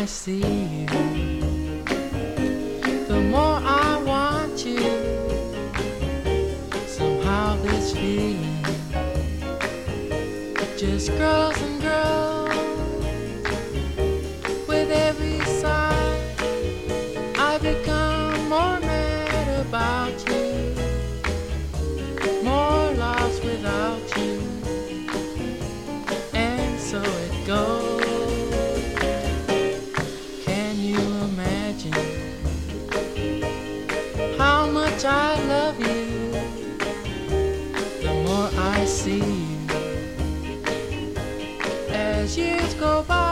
I see you, the more I want you. Somehow this feeling just grows and grows. With every sigh I become more mad about you, more lost without you. And so it goes. Can you imagine how much I love you? The more I see you as years go by.